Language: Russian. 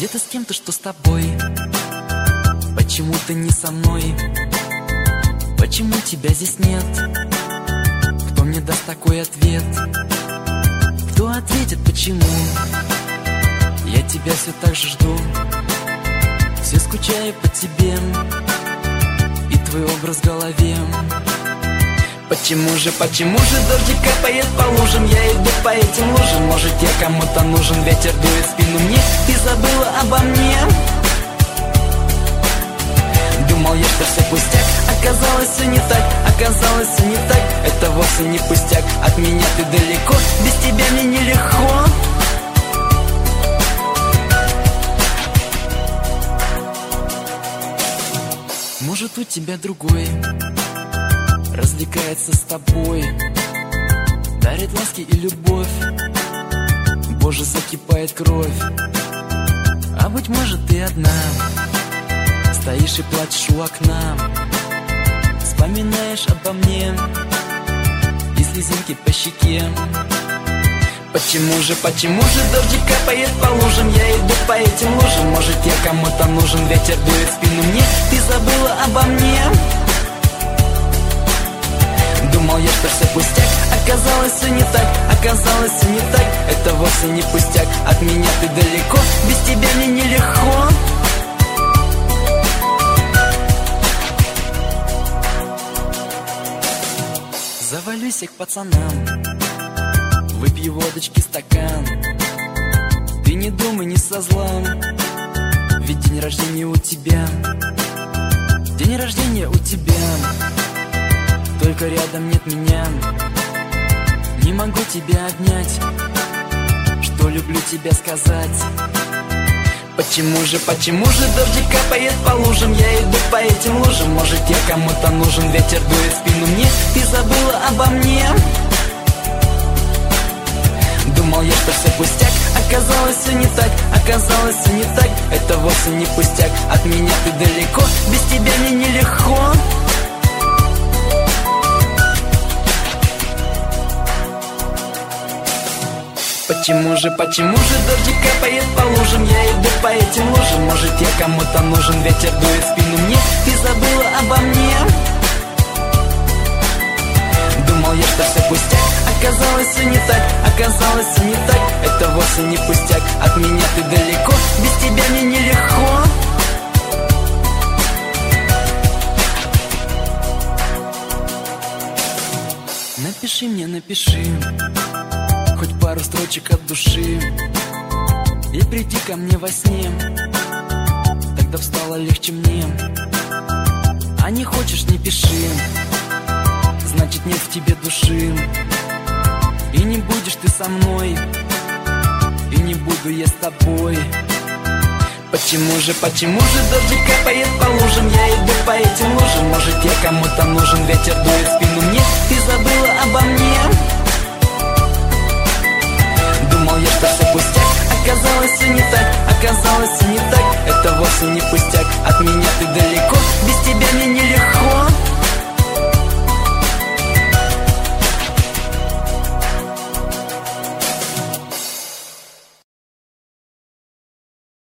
ты с кем-то, что с тобой? Почему ты не со мной? Почему тебя здесь нет? Кто мне даст такой ответ? Кто ответит, почему? Я тебя все так же жду, все скучаю по тебе и твой образ в голове. Почему же дождик капает по лужам? Я иду по этим лужам. Может, я кому-то нужен, ветер дует в спину мне. Ты забыла обо мне? Думал я, что все пустяк, оказалось все не так, оказалось все не так. Это вовсе не пустяк, от меня ты далеко, без тебя мне нелегко. Может, у тебя другой развлекается с тобой, дарит ласки и любовь. Боже, закипает кровь. А быть может, ты одна стоишь и плачешь у окна, вспоминаешь обо мне и слезинки по щеке. Почему же дождик капает по лужам? Я иду по этим лужам. Может, я кому-то нужен, ветер дует в спину мне. Ты забыла обо мне? Думал я, что все пустяк, оказалось все не так, оказалось все не так. Это вовсе не пустяк, от меня ты далеко, без тебя мне нелегко. Завалюсь я к пацанам, выпью водочки стакан. Ты не думай, не со зла, ведь день рождения у тебя, день рождения у тебя. Только рядом нет меня, не могу тебя обнять, что люблю тебя сказать. Почему же дождик капает по лужам? Я иду по этим лужам. Может, я кому-то нужен, ветер дует в спину мне. Ты забыла обо мне? Думал я, что все пустяк, оказалось все не так, оказалось все не так. Это вовсе не пустяк, от меня ты далеко, без тебя мне нелегко. Почему же дождик капает по лужам? Я иду по этим лужам. Может, я кому-то нужен, ветер дует в спину мне. Ты забыла обо мне? Думал я, что все пустяк, оказалось все не так, оказалось все не так. Это вовсе не пустяк, от меня ты далеко, без тебя мне нелегко. Напиши мне, напиши хоть пару строчек от души и приди ко мне во сне, тогда стало легче мне. А не хочешь, не пиши, значит нет в тебе души. И не будешь ты со мной, и не буду я с тобой. Почему же дождик капает по лужам? Я иду по этим лужам. Может, я кому-то нужен, ветер дует в спину мне. Ты забыла обо мне? Думал я, что все пустяк, оказалось все не так, оказалось все не так. Это вовсе не пустяк, от меня ты далеко, без тебя мне нелегко.